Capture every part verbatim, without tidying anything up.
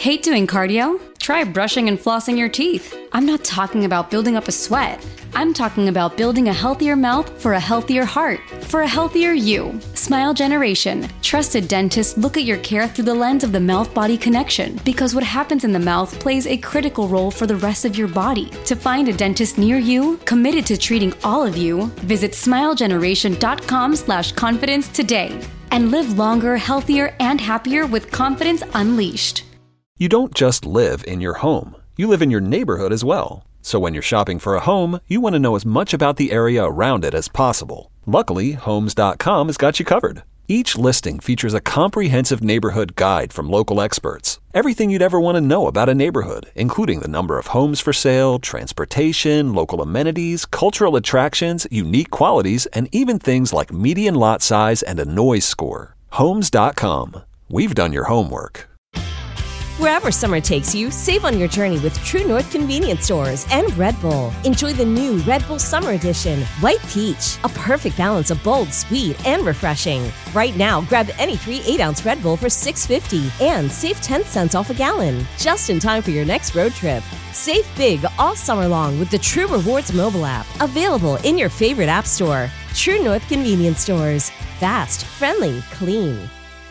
Hate doing cardio? Try brushing and flossing your teeth. I'm not talking about building up a sweat. I'm talking about building a healthier mouth for a healthier heart, for a healthier you. Smile Generation. Trusted dentists look at your care through the lens of the mouth-body connection, because what happens in the mouth plays a critical role for the rest of your body. To find a dentist near you, committed to treating all of you, visit smilegeneration.com slash confidence today. And live longer, healthier, and happier with confidence unleashed. You don't just live in your home. You live in your neighborhood as well. So when you're shopping for a home, you want to know as much about the area around it as possible. Luckily, Homes dot com has got you covered. Each listing features a comprehensive neighborhood guide from local experts. Everything you'd ever want to know about a neighborhood, including the number of homes for sale, transportation, local amenities, cultural attractions, unique qualities, and even things like median lot size and a noise score. Homes dot com. We've done your homework. Wherever summer takes you, save on your journey with True North Convenience Stores and Red Bull. Enjoy the new Red Bull Summer Edition, White Peach, a perfect balance of bold, sweet, and refreshing. Right now, grab any three eight-ounce Red Bull for six dollars and fifty cents and save ten cents off a gallon, just in time for your next road trip. Save big all summer long with the True Rewards mobile app, available in your favorite app store. True North Convenience Stores. Fast, friendly, clean.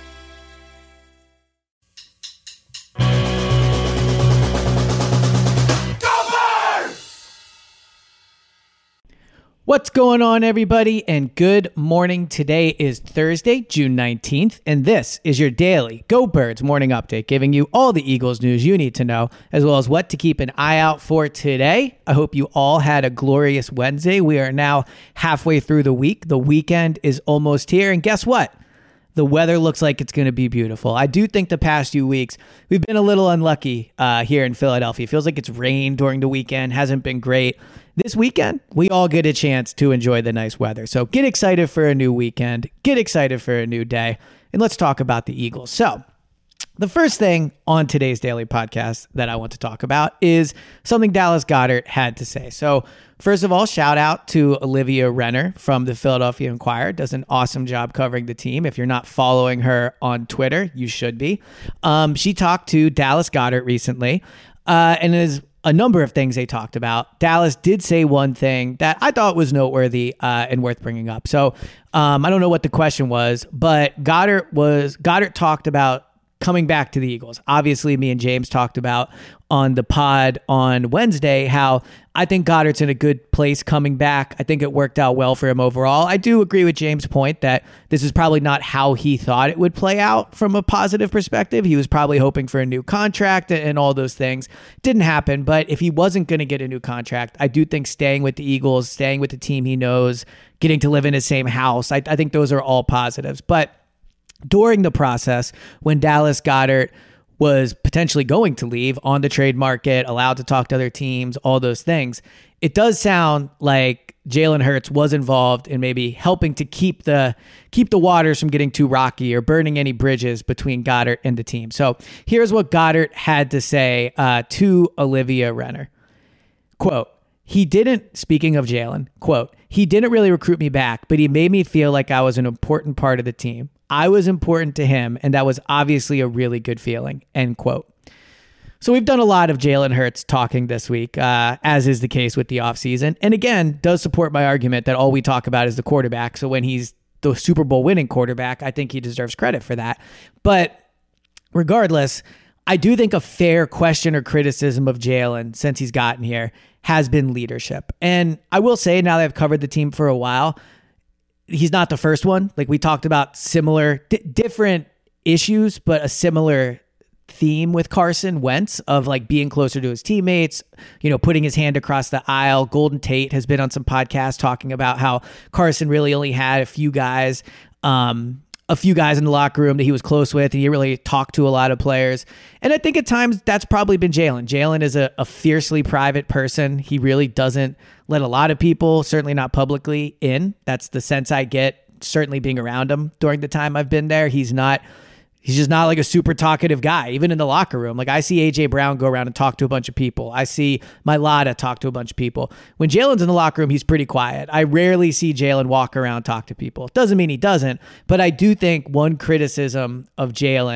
What's going on, everybody, and good morning. Today is Thursday, June nineteenth, and this is your daily Go Birds morning update, giving you all the Eagles news you need to know, as well as what to keep an eye out for today. I hope you all had a glorious Wednesday. We are now halfway through the week. The weekend is almost here, and guess what? The weather looks like it's going to be beautiful. I do think the past few weeks, we've been a little unlucky uh, here in Philadelphia. It feels like it's rained during the weekend, hasn't been great. This weekend, we all get a chance to enjoy the nice weather. So get excited for a new weekend. Get excited for a new day. And let's talk about the Eagles. So the first thing on today's daily podcast that I want to talk about is something Dallas Goedert had to say. So first of all, shout out to Olivia Renner from the Philadelphia Inquirer. Does an awesome job covering the team. If you're not following her on Twitter, you should be. Um, she talked to Dallas Goedert recently, uh, and is a number of things they talked about. Dallas did say one thing that I thought was noteworthy uh, and worth bringing up. So um, I don't know what the question was, but Goedert was Goedert talked about coming back to the Eagles. Obviously, me and James talked about on the pod on Wednesday how I think Goddard's in a good place coming back. I think it worked out well for him overall. I do agree with James' point that this is probably not how he thought it would play out from a positive perspective. He was probably hoping for a new contract and all those things. Didn't happen, but if he wasn't going to get a new contract, I do think staying with the Eagles, staying with the team he knows, getting to live in his same house, I, I think those are all positives. But during the process, when Dallas Goedert was potentially going to leave on the trade market, allowed to talk to other teams, all those things, it does sound like Jalen Hurts was involved in maybe helping to keep the keep the waters from getting too rocky or burning any bridges between Goedert and the team. So here's what Goedert had to say uh, to Olivia Renner. Quote, he didn't, speaking of Jalen, quote, he didn't really recruit me back, but he made me feel like I was an important part of the team. I was important to him, and that was obviously a really good feeling, end quote. So we've done a lot of Jalen Hurts talking this week, uh, as is the case with the offseason. And again, does support my argument that all we talk about is the quarterback. So when he's the Super Bowl winning quarterback, I think he deserves credit for that. But regardless, I do think a fair question or criticism of Jalen since he's gotten here has been leadership. And I will say, now that I've covered the team for a while, he's not the first one. Like, we talked about similar, d- different issues, but a similar theme with Carson Wentz of like being closer to his teammates, you know, putting his hand across the aisle. Golden Tate has been on some podcasts talking about how Carson really only had a few guys, um, a few guys in the locker room that he was close with, and he really talked to a lot of players. And I think at times that's probably been Jalen. Jalen is a, a fiercely private person. He really doesn't let a lot of people, certainly not publicly, in. That's the sense I get, certainly being around him during the time I've been there. He's not, he's just not like a super talkative guy, even in the locker room. Like, I see A J Brown go around and talk to a bunch of people. I see Mailata talk to a bunch of people. When Jalen's in the locker room, he's pretty quiet. I rarely see Jalen walk around, talk to people. Doesn't mean he doesn't, but I do think one criticism of Jalen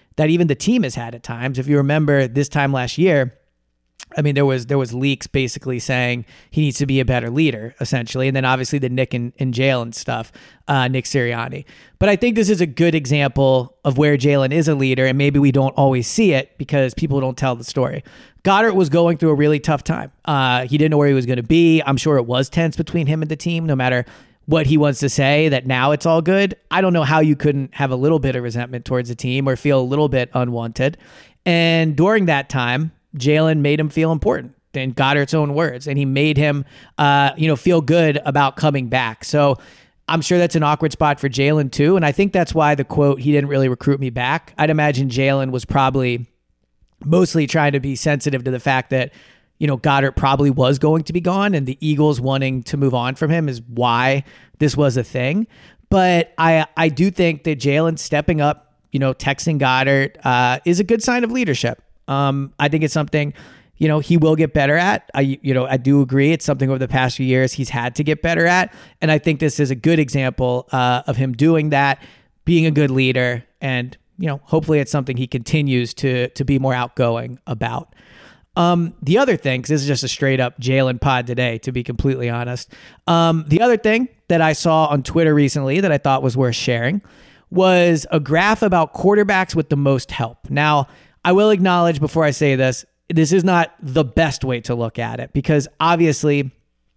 that even the team has had at times. If you remember this time last year, I mean, there was there was leaks basically saying he needs to be a better leader, essentially. And then obviously the Nick in, in jail and stuff, uh, Nick Sirianni. But I think this is a good example of where Jalen is a leader, and maybe we don't always see it because people don't tell the story. Goddard was going through a really tough time. Uh, he didn't know where he was going to be. I'm sure it was tense between him and the team, no matter what he wants to say, that now it's all good. I don't know how you couldn't have a little bit of resentment towards the team or feel a little bit unwanted. And during that time, Jalen made him feel important, in Goddard's own words, and he made him, uh, you know, feel good about coming back. So I'm sure that's an awkward spot for Jalen too, and I think that's why the quote, "He didn't really recruit me back." I'd imagine Jalen was probably mostly trying to be sensitive to the fact that, you know, Goddard probably was going to be gone, and the Eagles wanting to move on from him is why this was a thing. But I, I do think that Jalen stepping up, you know, texting Goddard uh, is a good sign of leadership. Um, I think it's something, you know, he will get better at. I, you know, I do agree. It's something over the past few years he's had to get better at. And I think this is a good example uh, of him doing that, being a good leader. And, you know, hopefully it's something he continues to, to be more outgoing about. Um, the other thing, 'cause this is just a straight up Jalen pod today, to be completely honest. Um, the other thing that I saw on Twitter recently that I thought was worth sharing was a graph about quarterbacks with the most help. Now, I will acknowledge before I say this, this is not the best way to look at it, because obviously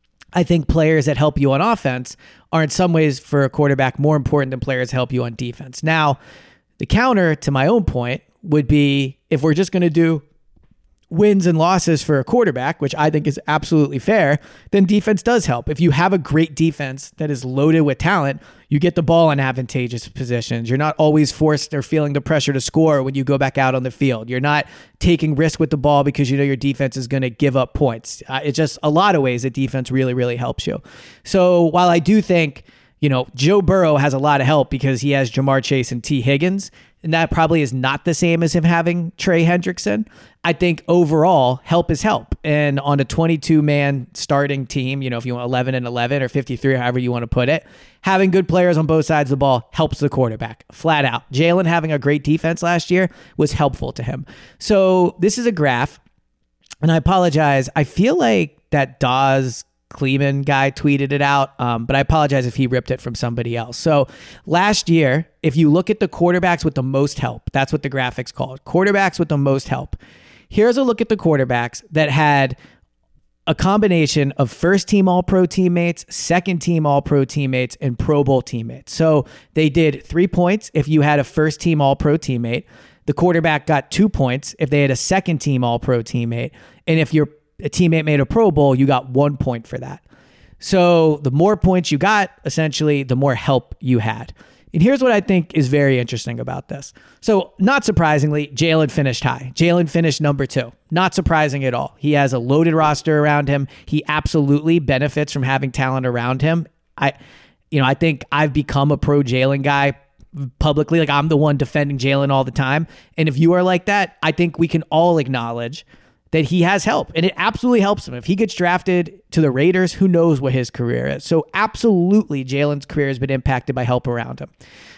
I think players that help you on offense are in some ways for a quarterback more important than players that help you on defense. Now, the counter to my own point would be, if we're just going to do wins and losses for a quarterback, which I think is absolutely fair, then defense does help. If you have a great defense that is loaded with talent, you get the ball in advantageous positions. You're not always forced or feeling the pressure to score when you go back out on the field. You're not taking risk with the ball because you know your defense is going to give up points. Uh, it's just a lot of ways that defense really, really helps you. So while I do think, you know, Joe Burrow has a lot of help because he has Jamar Chase and T. Higgins, and that probably is not the same as him having Trey Hendrickson. I think overall, help is help. And on a twenty-two man starting team, you know, if you want eleven and eleven or fifty-three, however you want to put it, having good players on both sides of the ball helps the quarterback, flat out. Jalen having a great defense last year was helpful to him. So this is a graph, and I apologize. I feel like that Dawes Kleeman guy tweeted it out, um, but I apologize if he ripped it from somebody else. So last year, if you look at the quarterbacks with the most help, that's what the graphic's called, quarterbacks with the most help. Here's a look at the quarterbacks that had a combination of first team All-Pro teammates, second team All-Pro teammates, and Pro Bowl teammates. So they did three points if you had a first team All-Pro teammate. The quarterback got two points if they had a second team All-Pro teammate. And if your a teammate made a Pro Bowl, you got one point for that. So the more points you got, essentially, the more help you had. And here's what I think is very interesting about this. So not surprisingly, Jalen finished high. Jalen finished number two. Not surprising at all. He has a loaded roster around him. He absolutely benefits from having talent around him. I, you know, I think I've become a pro Jalen guy publicly. Like, I'm the one defending Jalen all the time. And if you are like that, I think we can all acknowledge that he has help, and it absolutely helps him. If he gets drafted to the Raiders, who knows what his career is. So absolutely, Jalen's career has been impacted by help around him.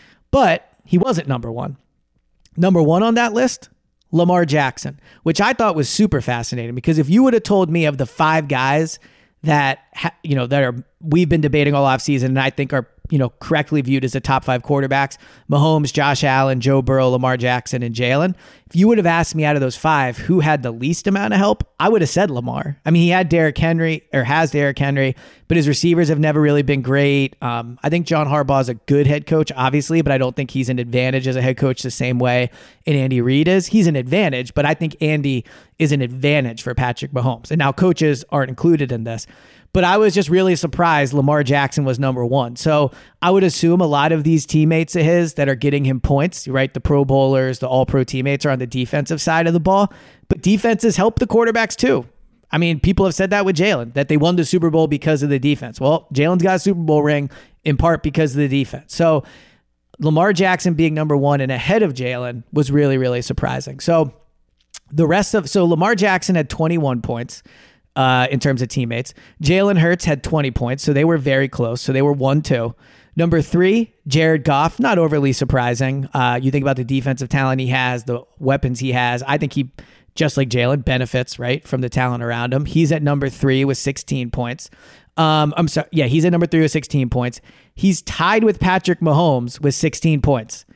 But he wasn't number one. Number one on that list, Lamar Jackson, which I thought was super fascinating, because if you would have told me of the five guys that, ha- you know, that are we've been debating all offseason and I think are, you know, correctly viewed as the top five quarterbacks, Mahomes, Josh Allen, Joe Burrow, Lamar Jackson, and Jalen. If you would have asked me out of those five who had the least amount of help, I would have said Lamar. I mean, he had Derrick Henry, or has Derrick Henry, but his receivers have never really been great. Um, I think John Harbaugh is a good head coach, obviously, but I don't think he's an advantage as a head coach the same way and Andy Reid is. He's an advantage, but I think Andy is an advantage for Patrick Mahomes. And now coaches aren't included in this. But I was just really surprised Lamar Jackson was number one. So I would assume a lot of these teammates of his that are getting him points, right? The Pro Bowlers, the All-Pro teammates are on the defensive side of the ball. But defenses help the quarterbacks too. I mean, people have said that with Jalen, that they won the Super Bowl because of the defense. Well, Jalen's got a Super Bowl ring in part because of the defense. So Lamar Jackson being number one and ahead of Jalen was really, really surprising. So the rest of, so Lamar Jackson had twenty-one points. Uh, in terms of teammates. Jalen Hurts had twenty points, so they were very close. So they were one two. Number three, Jared Goff. Not overly surprising. Uh, you think about the defensive talent he has, the weapons he has. I think he, just like Jalen, benefits, right, from the talent around him. He's at number three with sixteen points. Um, I'm sorry. Yeah, he's at number three with sixteen points. He's tied with Patrick Mahomes with sixteen points.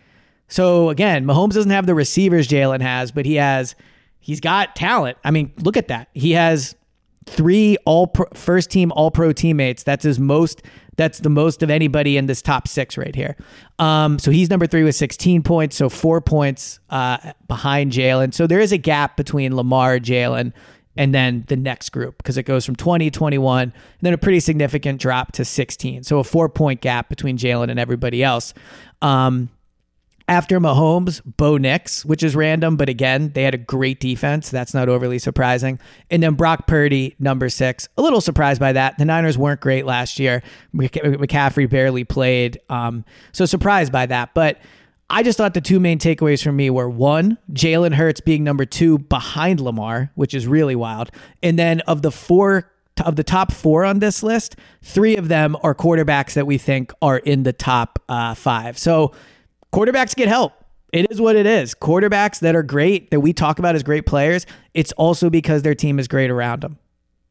So again, Mahomes doesn't have the receivers Jalen has, but he has, he's got talent. I mean, look at that. He has three all pro, first team all pro teammates. That's his most, that's the most of anybody in this top six right here. Um, so he's number three with sixteen points. So four points uh, behind Jalen. So there is a gap between Lamar, Jalen, and then the next group, because it goes from twenty, twenty-one, and then a pretty significant drop to sixteen. So a four point gap between Jalen and everybody else. Um, After Mahomes, Bo Nix, which is random, but again, they had a great defense. That's not overly surprising. And then Brock Purdy, number six. A little surprised by that. The Niners weren't great last year. McCaffrey barely played. Um, so surprised by that. But I just thought the two main takeaways for me were, one, Jalen Hurts being number two behind Lamar, which is really wild. And then of the four of the top four on this list, three of them are quarterbacks that we think are in the top uh, five. So quarterbacks get help. It is what it is. Quarterbacks that are great, that we talk about as great players, it's also because their team is great around them.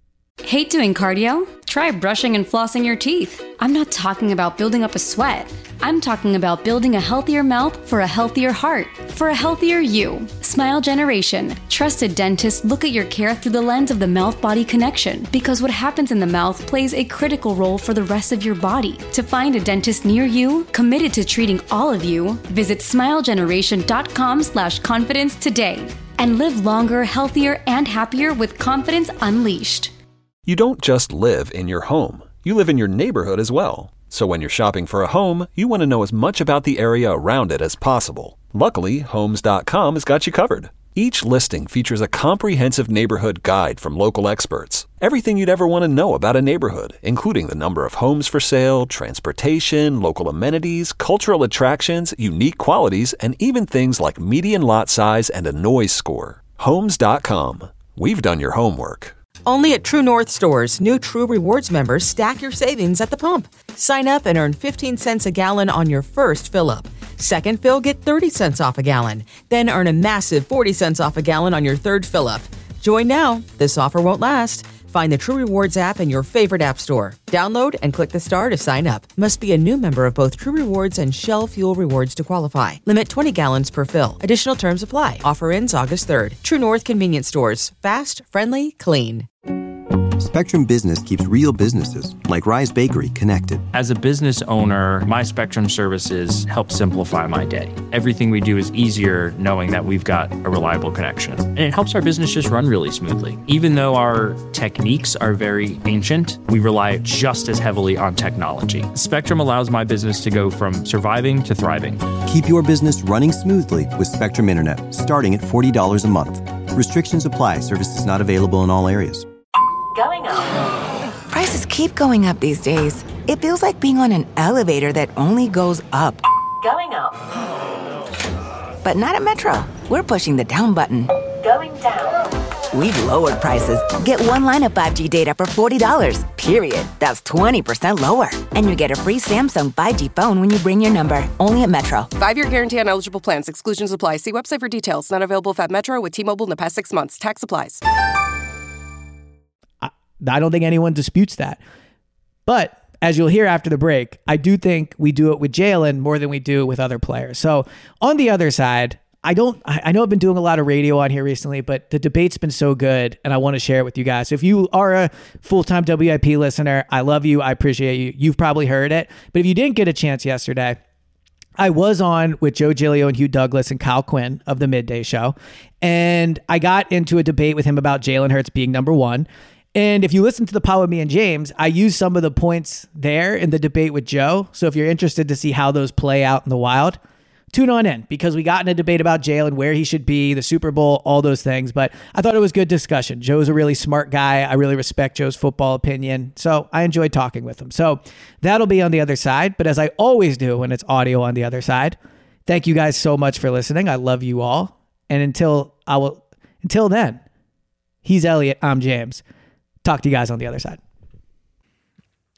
Hate doing cardio? Try brushing and flossing your teeth. I'm not talking about building up a sweat. I'm talking about building a healthier mouth for a healthier heart, for a healthier you. Smile Generation. Trusted dentists look at your care through the lens of the mouth-body connection, because what happens in the mouth plays a critical role for the rest of your body. To find a dentist near you, committed to treating all of you, visit smilegeneration.com slash confidence today and live longer, healthier, and happier with confidence unleashed. You don't just live in your home. You live in your neighborhood as well. So when you're shopping for a home, you want to know as much about the area around it as possible. Luckily, Homes dot com has got you covered. Each listing features a comprehensive neighborhood guide from local experts. Everything you'd ever want to know about a neighborhood, including the number of homes for sale, transportation, local amenities, cultural attractions, unique qualities, and even things like median lot size and a noise score. Homes dot com. We've done your homework. Only at True North stores, new True Rewards members stack your savings at the pump. Sign up and earn fifteen cents a gallon on your first fill-up. Second fill, get thirty cents off a gallon. Then earn a massive forty cents off a gallon on your third fill-up. Join now. This offer won't last. Find the True Rewards app in your favorite app store. Download and click the star to sign up. Must be a new member of both True Rewards and Shell Fuel Rewards to qualify. Limit twenty gallons per fill. Additional terms apply. Offer ends August third. True North Convenience Stores. Fast, friendly, clean. Spectrum Business keeps real businesses, like Rise Bakery, connected. As a business owner, my Spectrum services help simplify my day. Everything we do is easier knowing that we've got a reliable connection. And it helps our business just run really smoothly. Even though our techniques are very ancient, we rely just as heavily on technology. Spectrum allows my business to go from surviving to thriving. Keep your business running smoothly with Spectrum Internet, starting at forty dollars a month. Restrictions apply. Services not available in all areas. Going up. Prices keep going up these days. It feels like being on an elevator that only goes up. Going up. But not at Metro. We're pushing the down button. Going down. We've lowered prices. Get one line of five G data for forty dollars, period. That's twenty percent lower. And you get a free Samsung five G phone when you bring your number. Only at Metro. Five-year guarantee on eligible plans. Exclusions apply. See website for details. Not available at Metro with T-Mobile in the past six months. Tax applies. I don't think anyone disputes that. But as you'll hear after the break, I do think we do it with Jalen more than we do with other players. So on the other side, I don't, I know I've been doing a lot of radio on here recently, but the debate's been so good and I want to share it with you guys. So if you are a full-time W I P listener, I love you. I appreciate you. You've probably heard it. But if you didn't get a chance yesterday, I was on with Joe Giglio and Hugh Douglas and Kyle Quinn of the Midday Show. And I got into a debate with him about Jalen Hurts being number one. And if you listen to the Pod with me and James, I use some of the points there in the debate with Joe. So if you're interested to see how those play out in the wild, tune on in, because we got in a debate about Jalen, where he should be, the Super Bowl, all those things. But I thought it was good discussion. Joe's a really smart guy. I really respect Joe's football opinion. So I enjoyed talking with him. So that'll be on the other side. But as I always do when it's audio on the other side, thank you guys so much for listening. I love you all. And until I will, until then, he's Elliot. I'm James. Talk to you guys on the other side. Whoa!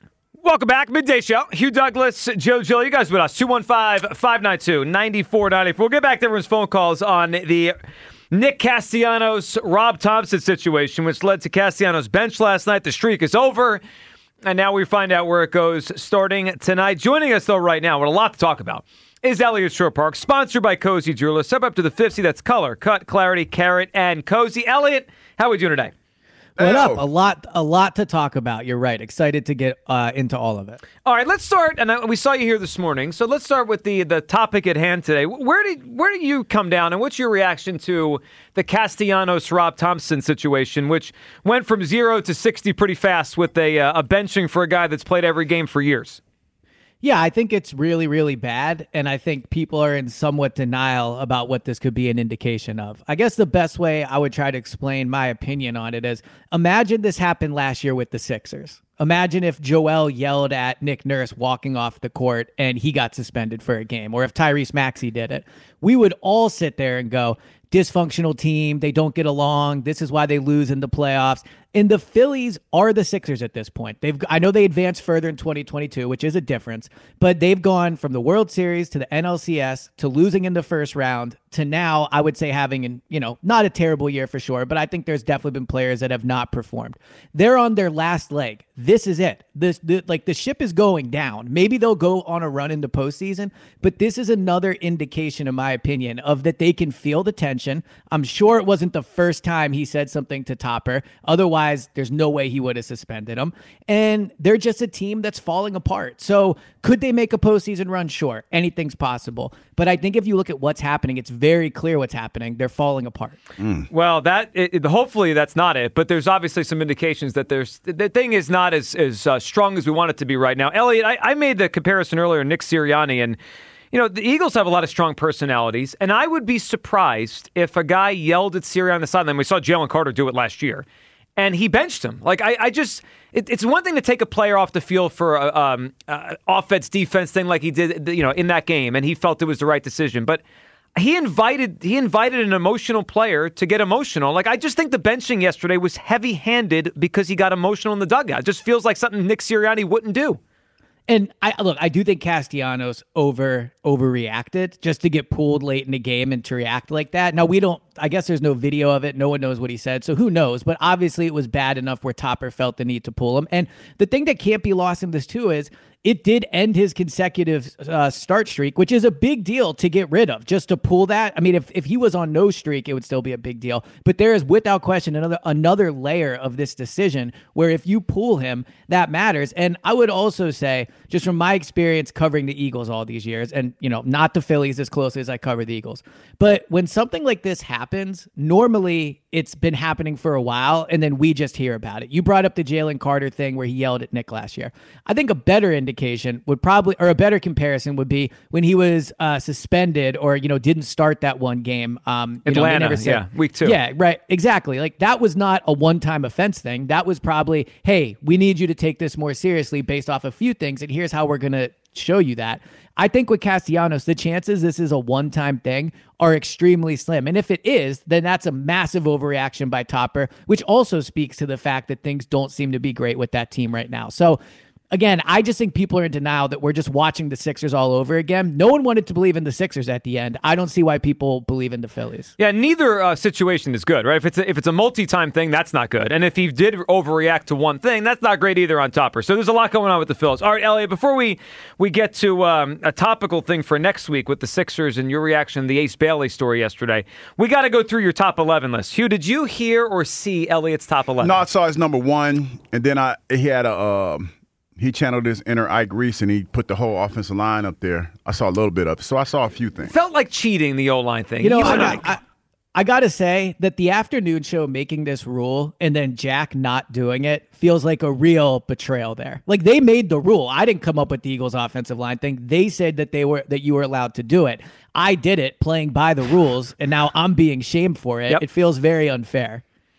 Welcome back. Midday Show. Hugh Douglas, Joe Gill. You guys with us. two one five, five nine two, nine four nine four. We'll get back to everyone's phone calls on the Nick Castellanos, Rob Thompson situation, which led to Castellanos' bench last night. The streak is over, and now we find out where it goes starting tonight. Joining us, though, right now, with a lot to talk about, is Elliott Shorr-Parks, sponsored by Cozy Jewelers. Step up to the fifty. That's color, cut, clarity, carrot, and cozy. Elliott, how are we doing today? What up? A lot, a lot to talk about. You're right. Excited to get uh, into all of it. All right, let's start. And I, we saw you here this morning, so let's start with the the topic at hand today. Where did where did you come down, and what's your reaction to the Castellanos Rob Thompson situation, which went from zero to sixty pretty fast with a uh, a benching for a guy that's played every game for years? Yeah, I think it's really, really bad, and I think people are in somewhat denial about what this could be an indication of. I guess the best way I would try to explain my opinion on it is, imagine this happened last year with the Sixers. Imagine if Joel yelled at Nick Nurse walking off the court and he got suspended for a game, or if Tyrese Maxey did it. We would all sit there and go, dysfunctional team, they don't get along, this is why they lose in the playoffs. And the Phillies are the Sixers at this point. They've, I know they advanced further in twenty twenty-two, which is a difference, but they've gone from the World Series to the N L C S to losing in the first round to now, I would say having, an, you know, not a terrible year for sure, but I think there's definitely been players that have not performed. They're on their last leg. This is it. This, the, like the ship is going down. Maybe they'll go on a run in the postseason, but this is another indication, in my opinion, of that they can feel the tension. I'm sure it wasn't the first time he said something to Topper. Otherwise, there's no way he would have suspended him. And they're just a team that's falling apart. So could they make a postseason run? Sure. Anything's possible. But I think if you look at what's happening, it's very clear what's happening. They're falling apart. Mm. Well, that it, hopefully that's not it. But there's obviously some indications that there's the thing is not as, as uh, strong as we want it to be right now. Elliot, I, I made the comparison earlier, Nick Sirianni, and you know, the Eagles have a lot of strong personalities, and I would be surprised if a guy yelled at Sirianni on the sideline. We saw Jalen Carter do it last year, and he benched him. Like, I, I just, it, it's one thing to take a player off the field for a um, uh, offense defense thing like he did, you know, in that game, and he felt it was the right decision. But he invited he invited an emotional player to get emotional. Like, I just think the benching yesterday was heavy-handed because he got emotional in the dugout. It just feels like something Nick Sirianni wouldn't do. And I look, I do think Castellanos over overreacted just to get pulled late in the game and to react like that. Now, we don't, I guess there's no video of it. No one knows what he said. So who knows? But obviously it was bad enough where Topper felt the need to pull him. And the thing that can't be lost in this too is it did end his consecutive uh, start streak, which is a big deal to get rid of. Just to pull that, I mean, if, if he was on no streak, it would still be a big deal. But there is, without question, another another layer of this decision where if you pull him, that matters. And I would also say, just from my experience covering the Eagles all these years, and you know, not the Phillies as closely as I cover the Eagles, but when something like this happens, normally it's been happening for a while, and then we just hear about it. You brought up the Jalen Carter thing where he yelled at Nick last year. I think a better indication would probably, or a better comparison would be when he was uh, suspended or, you know, didn't start that one game. Um, you Atlanta, know, never said, yeah, week two. Yeah, right, exactly. Like, that was not a one-time offense thing. That was probably, hey, we need you to take this more seriously based off a few things, and here's how we're going to show you that. I think with Castellanos, the chances this is a one-time thing are extremely slim. And if it is, then that's a massive overreaction by Topper, which also speaks to the fact that things don't seem to be great with that team right now. So, again, I just think people are in denial that we're just watching the Sixers all over again. No one wanted to believe in the Sixers at the end. I don't see why people believe in the Phillies. Yeah, neither uh, situation is good, right? If it's a, if it's a multi-time thing, that's not good. And if he did overreact to one thing, that's not great either on Topper. So there's a lot going on with the Phillies. All right, Elliot, before we, we get to um, a topical thing for next week with the Sixers and your reaction to the Ace Bailey story yesterday, we got to go through your top eleven list. Hugh, did you hear or see Elliot's top eleven? No, I saw his number one, and then I he had a... Uh, He channeled his inner Ike Reese, and he put the whole offensive line up there. I saw a little bit of it, so I saw a few things. Felt like cheating, the O-line thing. You know, you I, like- I, I got to say that the afternoon show making this rule and then Jack not doing it feels like a real betrayal there. Like, they made the rule. I didn't come up with the Eagles offensive line thing. They said that they were that you were allowed to do it. I did it playing by the rules, and now I'm being shamed for it. Yep. It feels very unfair.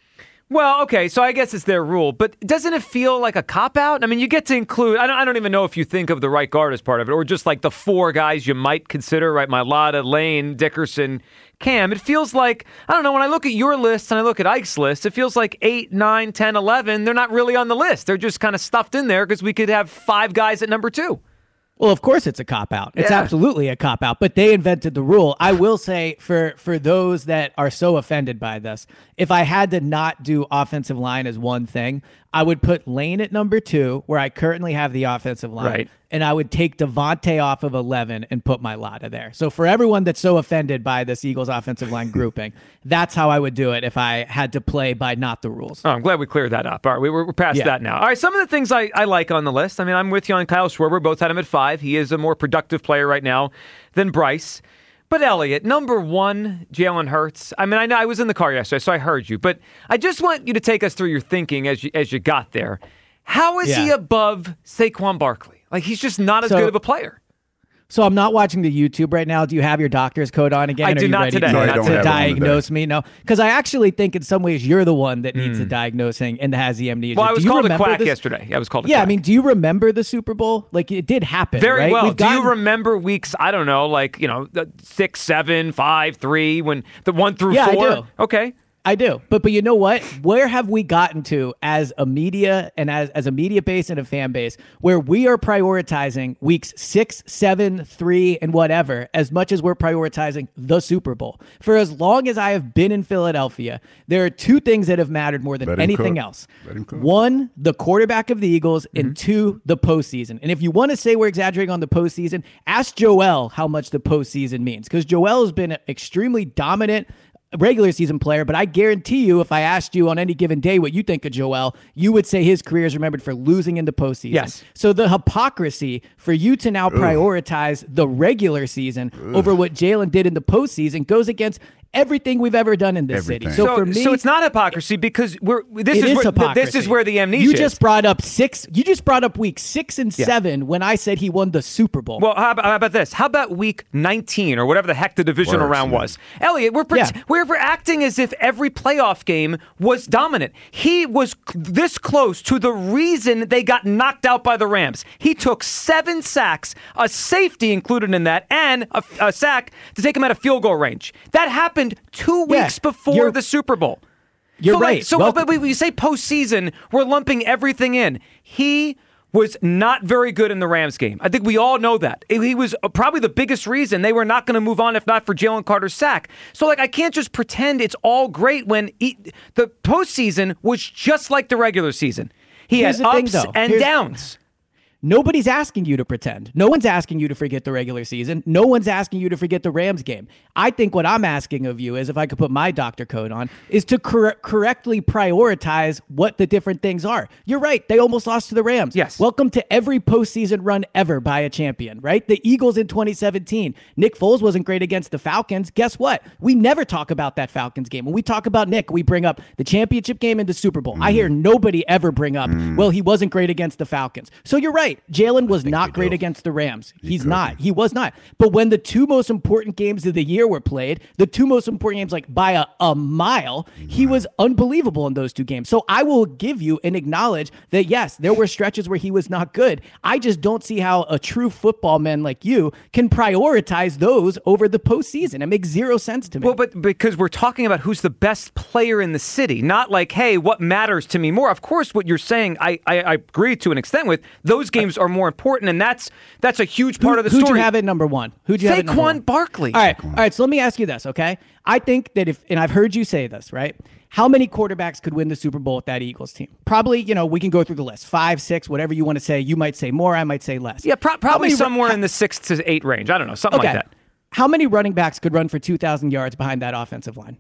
Well, okay, so I guess it's their rule, but doesn't it feel like a cop-out? I mean, you get to include, I don't, I don't even know if you think of the right guard as part of it, or just like the four guys you might consider, right? Mailata, Lane, Dickerson, Cam. It feels like, I don't know, when I look at your list and I look at Ike's list, it feels like eight, nine, ten, eleven, they're not really on the list. They're just kind of stuffed in there because we could have five guys at number two. Well, of course it's a cop-out. It's Yeah. absolutely a cop-out, but they invented the rule. I will say for, for those that are so offended by this, if I had to not do offensive line as one thing, I would put Lane at number two, where I currently have the offensive line, Right. and I would take Devontae off of eleven and put Mailata there. So for everyone that's so offended by this Eagles offensive line grouping, that's how I would do it if I had to play by not the rules. Oh, I'm glad we cleared that up. All right, we, we're, we're past Yeah. that now. All right, some of the things I, I like on the list. I mean, I'm with you on Kyle Schwarber. Both had him at five. He is a more productive player right now than Bryce. But Elliot, number one, Jalen Hurts. I mean, I know I was in the car yesterday, so I heard you. But I just want you to take us through your thinking as you, as you got there. How is Yeah. he above Saquon Barkley? Like, he's just not as So- good of a player. So I'm not watching the YouTube right now. Do you have your doctor's coat on again? I Are do you not ready today. to, No, I to don't have it on diagnose me? No, because I actually think in some ways you're the one that needs the diagnosing and has the amnesia. Well, I Do was you called a remember quack this? yesterday. I was called a Yeah, quack. I mean, do you remember the Super Bowl? Like, it did happen, Very right? well. We've Do you gotten- remember weeks, I don't know, like, you know, the six, seven, five, three, when the one through Yeah, I four? do. Okay. I do. But but you know what? Where have we gotten to as a media and as, as a media base and a fan base where we are prioritizing weeks six, seven, three, and whatever as much as we're prioritizing the Super Bowl? For as long as I have been in Philadelphia, there are two things that have mattered more than Let him anything cook. else. Let him cook. One, the quarterback of the Eagles, and two, the postseason. And if you want to say we're exaggerating on the postseason, ask Joel how much the postseason means, because Joel has been extremely dominant regular season player, but I guarantee you if I asked you on any given day what you think of Joel, you would say his career is remembered for losing in the postseason. Yes. So the hypocrisy for you to now prioritize the regular season over what Jalen did in the postseason goes against everything we've ever done in this Everything. city. So, So, for me, so it's not hypocrisy because we're this it is, is where, hypocrisy. this is where the amnesia You is. just brought up six. You just brought up week six and Yeah. seven when I said he won the Super Bowl. Well, how about, how about this? How about week nineteen or whatever the heck the divisional Works, round man. was? Elliot, we're, pret- Yeah. we're we're acting as if every playoff game was dominant. He was c- this close to the reason they got knocked out by the Rams. He took seven sacks, a safety included in that, and a, a sack to take him out of field goal range. That happened two Yeah, weeks before you're- the Super Bowl. You're so, like, right. so Well- but when you say postseason, we're lumping everything in. He was not very good in the Rams game. I think we all know that. He was probably the biggest reason they were not going to move on if not for Jalen Carter's sack. So, like, I can't just pretend it's all great when he, the postseason was just like the regular season. He Here's had the thing, ups though. and Here's- downs. Nobody's asking you to pretend. No one's asking you to forget the regular season. No one's asking you to forget the Rams game. I think what I'm asking of you is, if I could put my doctor coat on, is to cor- correctly prioritize what the different things are. You're right. They almost lost to the Rams. Yes. Welcome to every postseason run ever by a champion, right? The Eagles in twenty seventeen. Nick Foles wasn't great against the Falcons. Guess what? We never talk about that Falcons game. When we talk about Nick, we bring up the championship game and the Super Bowl. I hear nobody ever bring up, well, he wasn't great against the Falcons. So you're right. Jalen was not great do. against the Rams. He's couldn't. not. He was not. But when the two most important games of the year were played, the two most important games, like by a, a mile, he was unbelievable in those two games. So I will give you and acknowledge that, yes, there were stretches where he was not good. I just don't see how a true football man like you can prioritize those over the postseason. It makes zero sense to me. Well, but because we're talking about who's the best player in the city, not like, hey, what matters to me more. Of course, what you're saying, I, I, I agree to an extent with. Those games are more important, and that's that's a huge part Who, of the who'd story. you have at number one? Who'd you have at number one? Saquon Barkley. All right, all right. So let me ask you this, okay? I think that if, and I've heard you say this, right? How many quarterbacks could win the Super Bowl with that Eagles team? Probably, you know, we can go through the list. Five, six, whatever you want to say. You might say more. I might say less. Yeah, pro- How probably many- somewhere in the six to eight range. I don't know, something Okay. like that. How many running backs could run for two thousand yards behind that offensive line?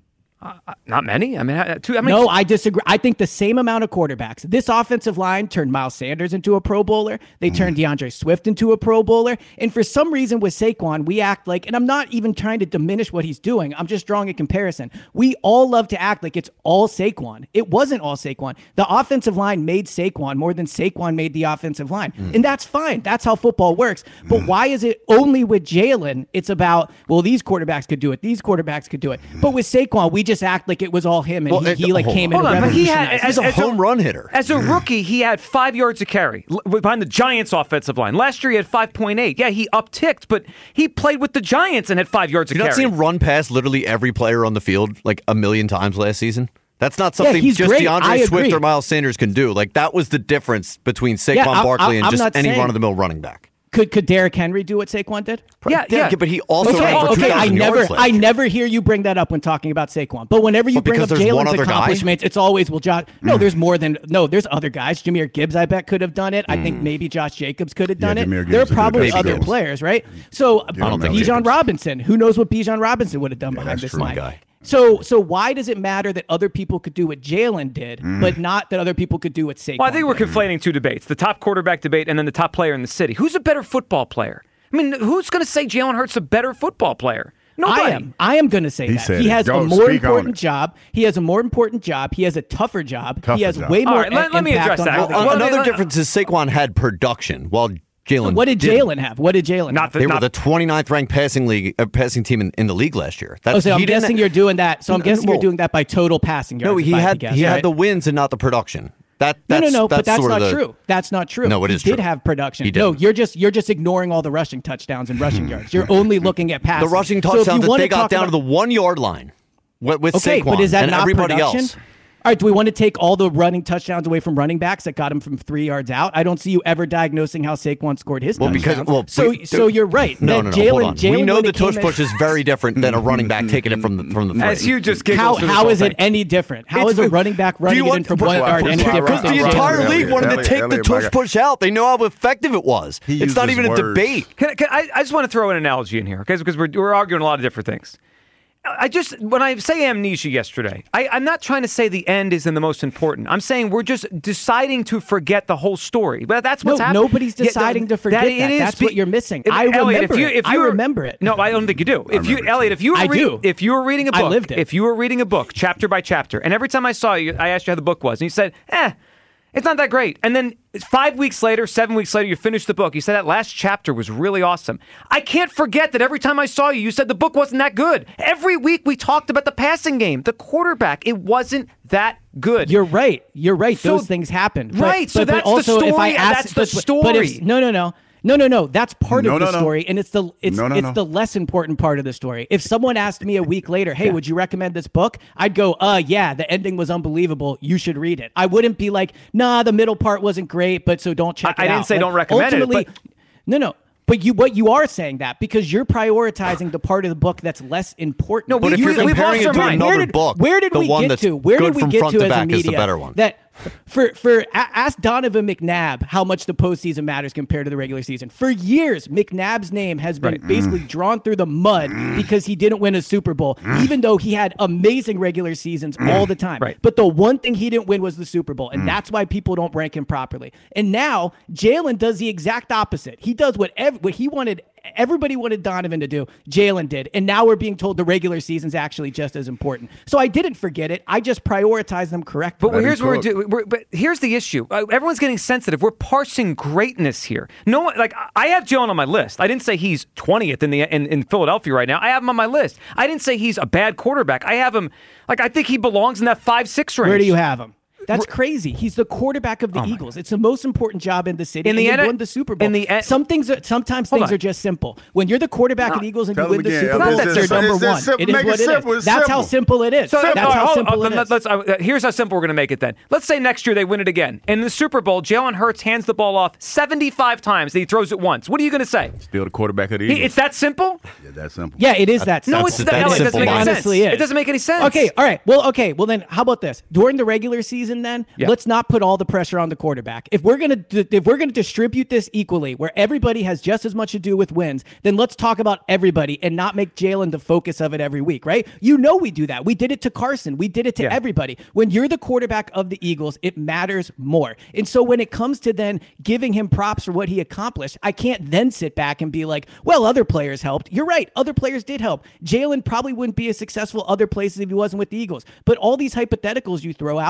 Not many. I mean, uh, two, I mean, No, I disagree. I think the same amount of quarterbacks. This offensive line turned Miles Sanders into a Pro Bowler. They turned DeAndre Swift into a Pro Bowler. And for some reason with Saquon, we act like, and I'm not even trying to diminish what he's doing. I'm just drawing a comparison. We all love to act like it's all Saquon. It wasn't all Saquon. The offensive line made Saquon more than Saquon made the offensive line. Mm. And that's fine. That's how football works. But why is it only with Jalen? It's about, well, these quarterbacks could do it. These quarterbacks could do it. But with Saquon, we just just act like it was all him and Well, he, it- he like hold came on. in Hold and on, but he had revolutionized. as, He's a as home run hitter. As a rookie, he had five yards to carry l- behind the Giants' offensive line. Last year, he had five point eight. Yeah, he upticked, but he played with the Giants and had five yards to Did you not carry. see him run past literally every player on the field like a million times last season? That's not Yeah, something he's just great. DeAndre I Swift agree. or Miles Sanders can do. Like, that was the difference between Saquon Yeah, I- Barkley I- and I'm just not any saying- run-of-the-mill running back. Could could Derrick Henry do what Saquon did? Yeah, Yeah, yeah. but he also Okay, ran for okay. I two thousand never, yards last I year. never hear you bring that up when talking about Saquon. But whenever you Well, bring up because there's one Jalen's other guy? accomplishments, it's always well, Josh. No, there's more than no. There's other guys. Jameer Gibbs, I bet, could have done it. I Hmm. think maybe Josh Jacobs could have Yeah, done it. Jameer There are Gibbs is a good probably guy. other Gibbs. players, right? So I don't think Bijan Gibbs. Robinson. Who knows what Bijan Robinson would have done behind that's this true. line? Guy. So, so why does it matter that other people could do what Jalen did, Mm. but not that other people could do what Saquon? Well, I think we're did? conflating two debates: the top quarterback debate and then the top player in the city. Who's a better football player? I mean, who's going to say Jalen Hurts a better football player? Nobody. I am. I am going to say He that. said He it. has Go, a more speak on important it. job. He has a more important job. He has a tougher job. Tougher he has job. way All more right, let- i- let me impact address on that. how they Well, Uh, let play. me- Another let- difference is Saquon had production while Jalen What did didn't. Jalen have? What did Jalen Not have? the, They were not, the twenty-ninth ranked passing league uh, passing team in, in the league last year. That's, Oh, so I'm he didn't- guessing you're doing that. So I'm No, guessing well, you're doing that by total passing yards. No, if he I had to guess, he right? had the wins and not the production. That No, that's, no, no, that's but that's sort not of the, true. That's not true. No, it he is did true. have production. He No, didn't. you're just you're just ignoring all the rushing touchdowns and rushing yards. You're only looking at passing. The rushing So if you touchdowns that wanna they got talk down about- to the one yard line with, with Okay, Saquon but is that and not everybody production? else. All right, do we want to take all the running touchdowns away from running backs that got him from three yards out? I don't see you ever diagnosing how Saquon scored his Well, because touchdowns. well, so we- so you're right. No, that no, no. Jalen, hold on. Jalen, we know when the it came tush in- push is very different than a running back taking it from the from the three. as you just giggled How through this how whole is it thing. any different? How It's- is a running back do running you it in want- from but- one yard any Because different? Because the than Elliot, entire Jalen? league wanted Elliot, to take the Elliot, my tush guy. push out. They know how effective it was. He It's not uses even a words. debate. Can, can, I, I just want to throw an analogy in here, okay? Because we're, we're arguing a lot of different things. I just, when I say amnesia yesterday, I, I'm not trying to say the end isn't the most important. I'm saying we're just deciding to forget the whole story. But that's what's No, happening. nobody's deciding to forget that. it is That's what you're missing. If- I Elliot, remember if you, it. if I you were- remember it. No, I don't think you do. If you, remember it, Elliot, too. if you were I reading, do. if you were reading a I book, lived it. if you were reading a book chapter by chapter, and every time I saw you, I asked you how the book was, and you said, "Eh, it's not that great." And then five weeks later, seven weeks later, you finished the book. You said that last chapter was really awesome. I can't forget that every time I saw you, you said the book wasn't that good. Every week we talked about the passing game, the quarterback. It wasn't that good. You're right. You're right. So- Those things happened. But, Right, so But, but that's the also, if I story, ask, that's the but, but- but if- story. no, no, no. No, no, no. That's part No, of the no, no. story, and it's the it's No, no, it's no. the less important part of the story. If someone asked me a week later, "Hey, would you recommend this book?" I'd go, "Uh, yeah, the ending was unbelievable. You should read it." I wouldn't be like, "Nah, the middle part wasn't great, but so don't check I- it I out." didn't say Like, don't recommend it, ultimately- but- no, no. But you, what you are saying that because you're prioritizing the part of the book that's less important. No, But we- if you're we- we've comparing lost it our to mind. another where did, book, where did the we one get that's to? Where good did we from get front to to as back a media is the better one. that for for a- ask Donovan McNabb how much the postseason matters compared to the regular season. For years, McNabb's name has been Right. basically Mm. drawn through the mud because he didn't win a Super Bowl, even though he had amazing regular seasons all the time. Right. But the one thing he didn't win was the Super Bowl, Mm. and that's why people don't rank him properly. And now Jalen does the exact opposite. He does what ev- what he wanted. Everybody wanted Donovan to do. Jalen did. And now we're being told the regular season's actually just as important. So I didn't forget it. I just prioritized them correctly. But here's what we're cook. doing. We're, but here's the issue. Uh, everyone's getting sensitive. We're parsing greatness here. No one, like I have Jalen on my list. I didn't say he's twentieth in the in, in Philadelphia right now. I have him on my list. I didn't say he's a bad quarterback. I have him like I think he belongs in that five six range. Where do you have him? That's crazy. He's the quarterback of the Eagles. It's the most important job in the city. In the and N- he won the Super Bowl. in the N- Some things, are, sometimes Hold things on. are just simple. When you're the quarterback of the Eagles and you Tell win him the again, Super Elliot. Bowl, It's you're just- number it's just one. simple. It is Make it what it simple. is. It's That's how simple. simple it is. So, That's all right, how hold- simple uh, it is. let's, uh, here's how simple we're going to make it then. Let's say next year they win it again. In the Super Bowl, Jalen Hurts hands the ball off seventy-five times. He throws it once. What are you going to say? Still the quarterback of the He, Eagles. it's that simple? Yeah, that's simple. Yeah, it is that simple. No, it's That's- that. that's Elliot, it doesn't simple make any sense. Honestly is. It doesn't make any sense. Okay, all right. Well, okay. Well, then, how about this? During the regular season, then Yeah. let's not put all the pressure on the quarterback. If we're gonna if we're gonna distribute this equally, where everybody has just as much to do with wins, then let's talk about everybody and not make Jalen the focus of it every week, right? You know we do that. We did it to Carson. We did it to Yeah. everybody. When you're the quarterback of the Eagles, it matters more. And so when it comes to then giving him props for what he accomplished, I can't then sit back and be like, well, other players helped. You're right. Other players did help. Jalen probably wouldn't be as successful other places if he wasn't with the Eagles. But all these hypotheticals you throw out, he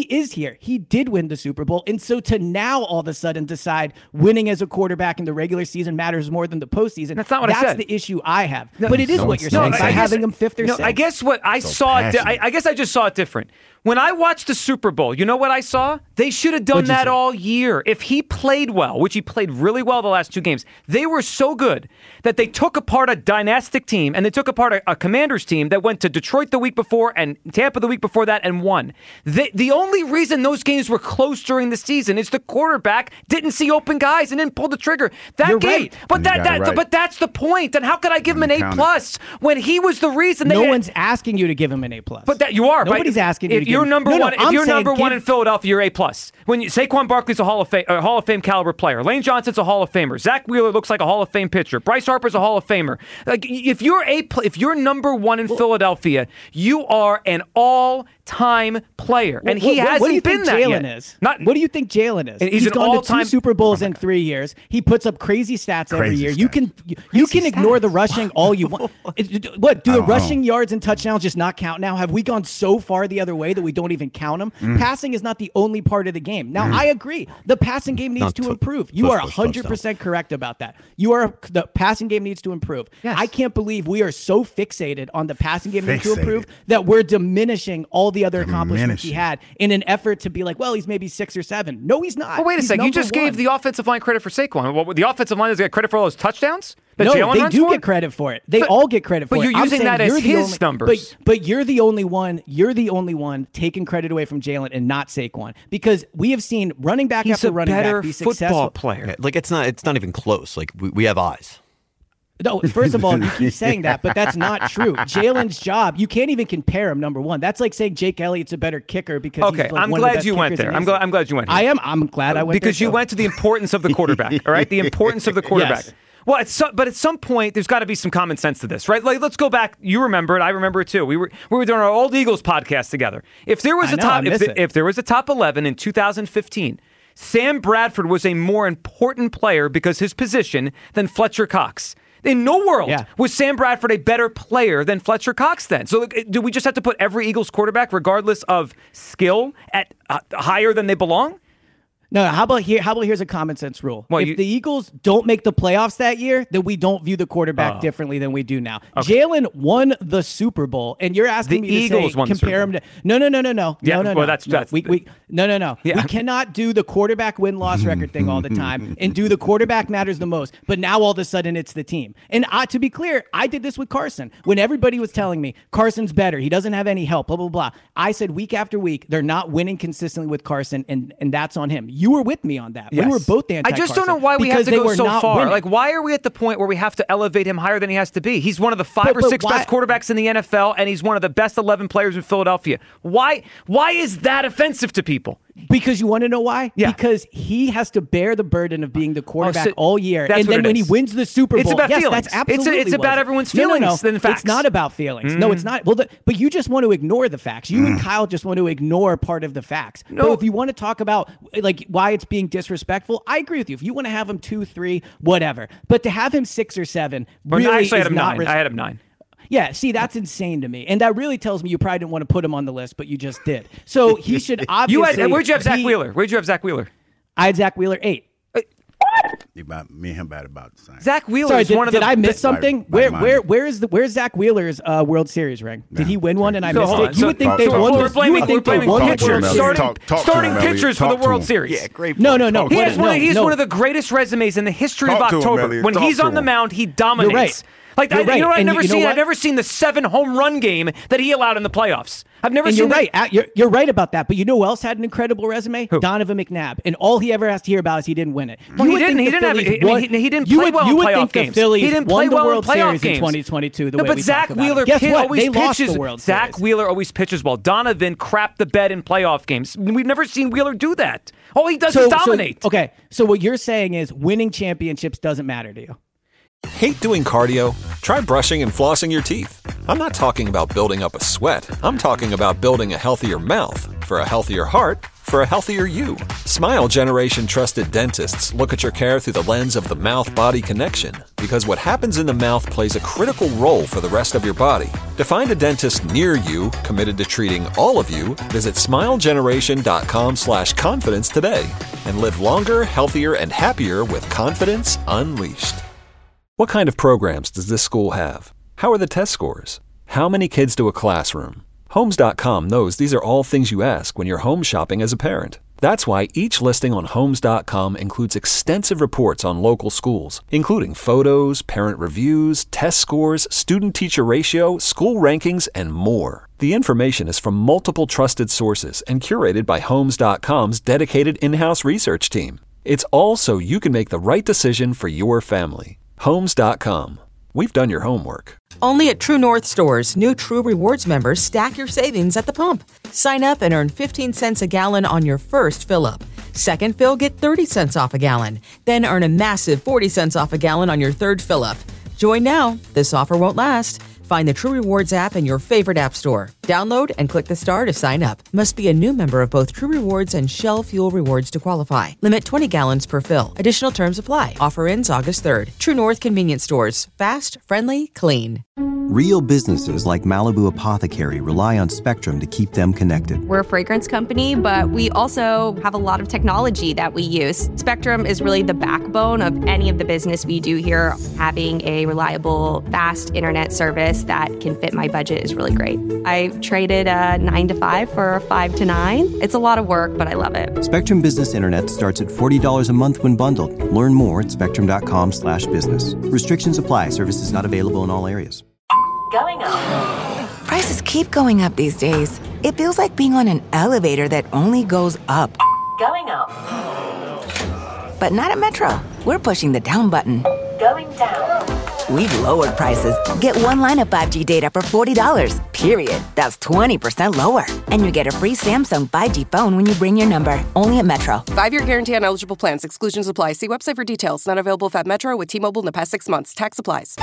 is here. He did win the Super Bowl. And so to now all of a sudden decide winning as a quarterback in the regular season matters more than the postseason. That's not what That's I said. the issue I have. No, but it is no, what you're no, saying I by guess- having him fifth or no, sixth. I guess what I So saw, it di- I, passionate. I guess I just saw it different. When I watched the Super Bowl, you know what I saw? They should have done What'd you that see? all year. If he played well, which he played really well the last two games, they were so good that they took apart a dynastic team and they took apart a, a Commanders team that went to Detroit the week before and Tampa the week before that and won. They, the only reason those games were close during the season is the quarterback didn't see open guys and didn't pull the trigger. That You're game, right. but You that, got that it right. but that's the point. And how could I give him an A Count it. plus when he was the reason? They No had- one's asking you to give him an A plus. But that you are. Nobody's right? asking you If to you're give him- number No, no, one, if I'm you're saying number one give- in Philadelphia, you're A plus. When you, Saquon Barkley's a Hall of Fame, a Hall of Fame caliber player. Lane Johnson's a Hall of Famer. Zach Wheeler looks like a Hall of Fame pitcher. Bryce Harper's a Hall of Famer. Like if you're a, pl- if you're number one in Philadelphia, you are an all-time player, and he what, what, hasn't what do you been think that Jalen yet. is? Not what do you think Jalen is? He's He's an gone to all-time- two Super Bowls in three years. He puts up crazy stats every Crazy year. You stats. can you, you can ignore the rushing all you want. It- what do the don't know. rushing yards and touchdowns just not count now? Have we gone so far the other way that we don't even count them? Mm. Passing is not the only part of the game. Now I agree, the passing game needs Not to tou- improve. You push, are push, hundred percent correct about that. You are the passing game needs to improve. Yes. I can't believe we are so fixated on the passing game needs to Fixated. improve that we're diminishing all the other accomplishments he Diminishing. had in an effort to be like, well, he's maybe six or seven. No, he's not. Well, wait a He's second. You number just gave one. the offensive line credit for Saquon. What, the offensive line does get credit for all those touchdowns that No, Jalen they runs do for? get credit for it. They But- all get credit for but it. you're I'm using saying that as you're the his only- numbers. But, but you're the only one. You're the only one taking credit away from Jalen and not Saquon because we have seen running back He's after a running better back be football successful. player. Yeah, like it's not it's not even close. Like we, we have eyes. No, first of all, you keep saying that, but that's not true. Jalen's job, you can't even compare him. Number one, that's like saying Jake Elliott's a better kicker because Okay, he's like I'm one of the glad best you went kickers in there. I'm history. glad. I'm glad you went. Here. I am. I'm glad I went because there you too. went to the importance of the quarterback. All right, the importance of the quarterback. Yes. Well, at some, but at some point, there's got to be some common sense to this, right? Like, let's go back. You remember it. I remember it too. We were we were doing our old Eagles podcast together. If there was I a know, top, I if, miss the- it. if there was a top eleven in two thousand fifteen, Sam Bradford was a more important player because his position than Fletcher Cox. In no world Yeah. was Sam Bradford a better player than Fletcher Cox then. So like, do we just have to put every Eagles quarterback, regardless of skill, at uh, higher than they belong? No, how about here? How about here's a common sense rule: Well, if you- the Eagles don't make the playoffs that year, then we don't view the quarterback Oh. differently than we do now. Jalen won the Super Bowl, and you're asking The me to Eagles say, won the compare Super him to no, no, no, no, no, Yeah, no, no, well, no. that's- no. that's- we, we no, no, no. Yeah. We cannot do the quarterback win loss record thing all the time and do the quarterback matters the most. But now all of a sudden it's the team. And I, to be clear, I did this with Carson when everybody was telling me Carson's better. He doesn't have any help. Blah blah blah. I said week after week they're not winning consistently with Carson, and and that's on him. You were with me on that. Yes. We were both anti. I just don't know why we have to go so far. Like, why are we at the point where we have to elevate him higher than he has to be? He's one of the five But- or but six why- best quarterbacks in the N F L, and he's one of the best eleven players in Philadelphia. Why? Why is that offensive to people? Because you want to know why? Yeah. Because he has to bear the burden of being the quarterback so all year, that's and what then it when is. he wins the Super Bowl, It's about yes, feelings. that's absolutely It's- it's what about it is. everyone's No, no, no. feelings than facts. It's not about feelings. No, it's not. Well, the, but you just want to ignore the facts. You and Kyle just want to ignore part of the facts. No. But if you want to talk about like why it's being disrespectful, I agree with you. If you want to have him two, three, whatever. But to have him six or seven Or really I actually is had him not. nine. res- I had him nine. Yeah, see, that's insane to me. And that really tells me you probably didn't want to put him on the list, but you just did. So he should You obviously. had, where'd you have Zach be- Wheeler? Where'd you have Zach Wheeler? I had Zach Wheeler eight. You about me and him about about the same. Zach Wheeler Sorry, is did, one of did the. I miss the- something? by where mine. where where is the where's Zach Wheeler's uh, World Series ring? Did he win one and I So missed hold on. it? You So- would think talk- they talk- won. we're the- blaming- you would think we're they blaming won the pitchers. World Elliott. Series. Starting, Talk- talk to starting him, Elliott. pitchers for Talk the to World him. Series. Yeah, great. No, point. no, no. Talk He to has him. one. no, Of, he's no. one of the greatest resumes in the history Talk of to him, October. Elliott. When Talk he's to on the him. mound, he dominates. You're right. Like You're I, right. you know what I've And never you know seen. what? I've never seen the seven home run game that he allowed in the playoffs. I've never And seen. you're the- right. Uh, You're, you're right about that. But you know who else had an incredible resume? Who? Donovan McNabb. And all he ever has to hear about is he didn't win it. Well, You he would didn't. think He the didn't have- Phillies I mean, won- he- he didn't you play would- well in You would playoff think games. the Phillies He didn't won play the well in World playoff Series in games. twenty twenty-two. The No, way but we Zach talk about Wheeler, it. Guess pit- what? always They lost pitches. the World Zach Series. Wheeler always pitches well. Donovan crapped the bed in playoff games. We've never seen Wheeler do that. All he does So, is dominate. So, okay, so what you're saying is winning championships doesn't matter to you. Hate doing cardio? Try brushing and flossing your teeth. I'm not talking about building up a sweat. I'm talking about building a healthier mouth. For a healthier heart, for a healthier you. Smile Generation trusted dentists look at your care through the lens of the mouth-body connection, because what happens in the mouth plays a critical role for the rest of your body. To find a dentist near you committed to treating all of you, visit smilegeneration.com slash confidence today and live longer, healthier, and happier with confidence unleashed. What kind of programs does this school have? How are the test scores? How many kids do a classroom? Homes dot com knows these are all things you ask when you're home shopping as a parent. That's why each listing on Homes dot com includes extensive reports on local schools, including photos, parent reviews, test scores, student-teacher ratio, school rankings, and more. The information is from multiple trusted sources and curated by Homes dot com's dedicated in-house research team. It's all so you can make the right decision for your family. Homes dot com. We've done your homework. Only at True North stores, new True Rewards members stack your savings at the pump. Sign up and earn fifteen cents a gallon on your first fill-up. Second fill, get thirty cents off a gallon. Then earn a massive forty cents off a gallon on your third fill-up. Join now. This offer won't last. Find the True Rewards app in your favorite app store. Download and click the star to sign up. Must be a new member of both True Rewards and Shell Fuel Rewards to qualify. Limit twenty gallons per fill. Additional terms apply. Offer ends August third. True North Convenience Stores. Fast, friendly, clean. Real businesses like Malibu Apothecary rely on Spectrum to keep them connected. We're a fragrance company, but we also have a lot of technology that we use. Spectrum is really the backbone of any of the business we do here. Having a reliable, fast internet service that can fit my budget is really great. I traded a nine to five for a five to nine. It's a lot of work, but I love it. Spectrum Business Internet starts at forty dollars a month when bundled. Learn more at spectrum.com slash business. Restrictions apply. Services not available in all areas. Going up. Prices keep going up these days. It feels like being on an elevator that only goes up. Going up. But not at Metro. We're pushing the down button. Going down. We've lowered prices. Get one line of five G data for forty dollars, period. That's twenty percent lower. And you get a free Samsung five G phone when you bring your number. Only at Metro. Five-year guarantee on eligible plans. Exclusions apply. See website for details. Not available at Metro with T-Mobile in the past six months. Tax applies.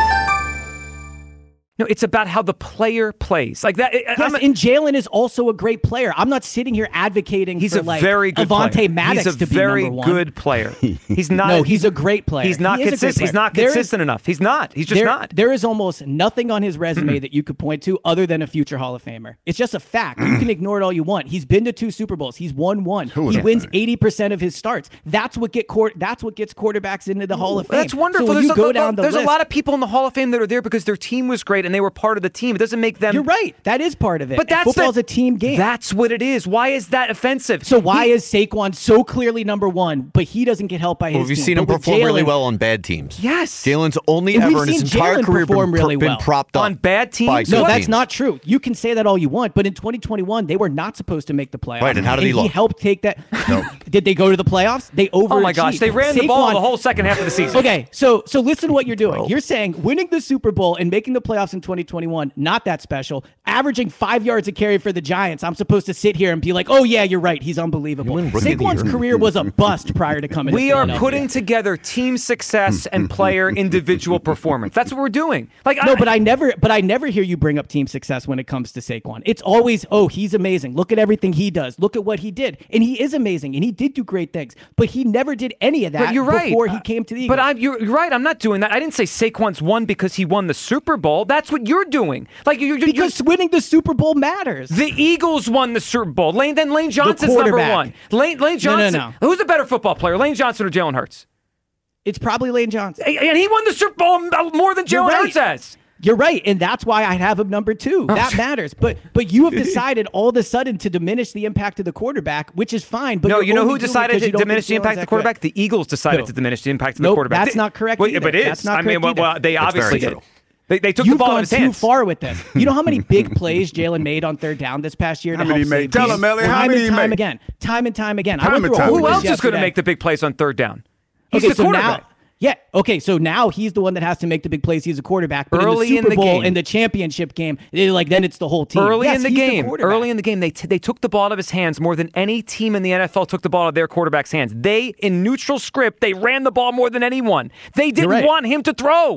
No, it's about how the player plays. Like that. Yes, I'm a, and Jalen is also a great player. I'm not sitting here advocating he's for a like very good Avante player. Maddox he's a to be very number one. good player. He's not. No, he's a great player. He's not he consistent. He's not There consistent is, enough. He's not. He's just there, not. There is almost nothing on his resume that you could point to other than a future Hall of Famer. It's just a fact. You can ignore it all you want. He's been to two Super Bowls. He's won one. Who He would wins think? eighty percent of his starts. That's what get court. That's what gets quarterbacks into the Hall of Fame. That's wonderful. So when there's you a, go a- down the there's list, a lot of people in the Hall of Fame that are there because their team was great and they were part of the team. It doesn't make them. You're right. That is part of it. But that's football's the, a team game. That's what it is. Why is that offensive? So why He- is Saquon so clearly number one, but he doesn't get help by his Well, have you team? seen him But with perform really Jalen- well on bad teams? Yes. Jalen's only And we've ever in his seen entire Jalen career been, perform really been well. propped up on bad teams? by No, good that's teams. not true. You can say that all you want, but in twenty twenty-one, they were not supposed to make the playoffs. Right, and how did he He look? helped take that. Did they go to the playoffs? They overachieved. Oh my gosh, they ran the ball Saquon- the whole second half of the season. Okay, so so listen to what you're doing. You're saying winning the Super Bowl and making the playoffs in twenty twenty-one, not that special. Averaging five yards a carry for the Giants, I'm supposed to sit here and be like, oh yeah, you're right. He's unbelievable. win Rookie of the Saquon's Year. career was a bust prior to coming We to are Philadelphia. putting together team success and player individual performance. That's what we're doing. Like No, but I never, but I never hear you bring up team success when it comes to Saquon. It's always, oh, he's amazing. Look at everything he does. Look at what he did, and he is amazing, and he did do great things. But he never did any of that But you're right. before he came to the Eagles. But I'm you're, you're right. I'm not doing that. I didn't say Saquon's won because he won the Super Bowl. That's what you're doing. Like you're, you're because winning the Super Bowl matters. the Eagles won the Super Bowl. Lane then Lane Johnson's number quarterback. one. Lane Lane No, no, Johnson. no. Who's a better football player, Lane Johnson or Jalen Hurts? It's probably Lane Johnson. And he won the Super Bowl more than You're Jalen right. Hurts has. You're right, and that's why I have him number two. That matters. But but you have decided all of a sudden to diminish the impact of the quarterback, which is fine. But no, you're you know only who doing it decided 'cause to you don't diminish the think impact Jalen's of the quarterback? that The Eagles decided Who? to diminish the impact of Nope, the quarterback. that's not correct Wait, either. but it is. That's not I mean, correct well, either. they That's obviously very did. true. They, they took You've the ball out gone of his too hands. far with this. You know how many big plays Jalen made on third down this past year? How to many help he made? save Tell teams? him, Ellie, how Time many and he time made? again. Time and time again. I Time went and through a time whole Who again. else list is going to yesterday. make the big plays on third down? He's Okay, the so quarterback. now, yeah, okay, so now he's the one that has to make the big plays. He's a quarterback, but Early in the in Super the Bowl game. and the championship game, they like then it's the whole team. Early Yes, in the he's game, quarterback. early in the game, they t- they took the ball out of his hands more than any team in the N F L took the ball out of their quarterback's hands. They, in neutral script, they ran the ball more than anyone. They didn't right. want him to throw.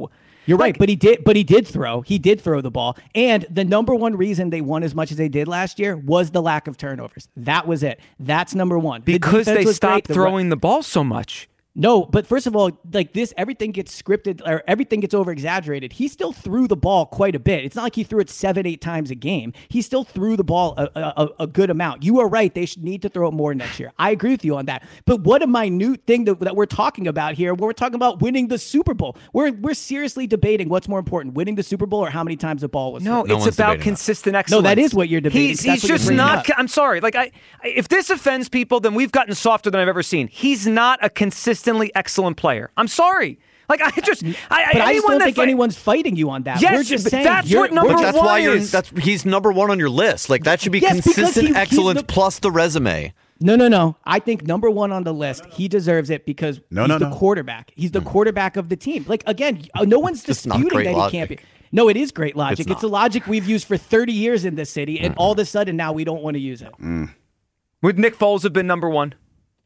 You're like, right, but he did but he did throw. He did throw the ball. And the number one reason they won as much as they did last year was the lack of turnovers. That was it. That's number one. Because the they stopped great. throwing the, the ball so much. No, but first of all, like this, everything gets scripted or everything gets over exaggerated. He still threw the ball quite a bit. It's not like he threw it seven, eight times a game. He still threw the ball a, a, a good amount. You are right. They should need to throw it more next year. I agree with you on that. But what a minute thing that, that we're talking about here. We're talking about winning the Super Bowl. We're we're seriously debating what's more important, winning the Super Bowl or how many times the ball was no, thrown. No, it's about consistent that. excellence. No, that is what you're debating. He's, he's just not. I'm sorry. Like I, if this offends people, then we've gotten softer than I've ever seen. He's not a consistently excellent player. Player. I'm sorry. Like I just, I, but I just don't think fight, anyone's fighting you on that. Yes, we're just saying that's what number but that's one why you're, is. That's he's number one on your list. Like that should be yes, consistent he, excellence the, plus the resume. No, no, no. I think number one on the list. He deserves it because no, he's no, the no. quarterback. He's the mm. quarterback of the team. Like again, no one's disputing that logic. he can't be. No, it is great logic. It's, it's a logic we've used for thirty years in this city, and mm. all of a sudden now we don't want to use it. Mm. Would Nick Foles have been number one?